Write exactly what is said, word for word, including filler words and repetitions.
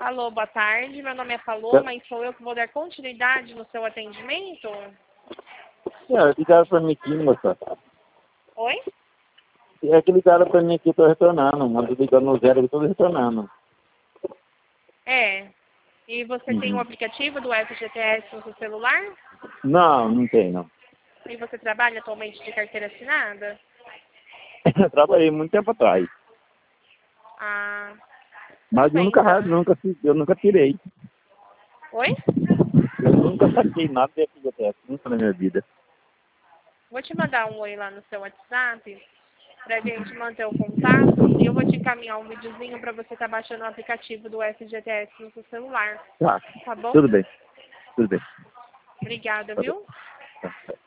Alô, boa tarde. Meu nome é Paloma e sou eu que vou dar continuidade no seu atendimento. É, ligaram pra mim aqui, moça. Oi? É que ligaram pra mim aqui, tô retornando. Mando ligando no zero e tô retornando. É. E você Uhum. tem o aplicativo do F G T S no seu celular? Não, não tem, não. E você trabalha atualmente de carteira assinada? Trabalhei muito tempo atrás. Ah, tudo Mas eu bem nunca, então. nunca, eu nunca tirei. Oi? Eu nunca saquei nada de F G T S, nunca na minha vida. Vou te mandar um oi lá no seu WhatsApp pra gente manter o contato e eu vou te encaminhar um videozinho pra você estar baixando o aplicativo do F G T S no seu celular. Tá, Tá bom? tudo bem, tudo bem. Obrigada, Tá bem. viu? Tá.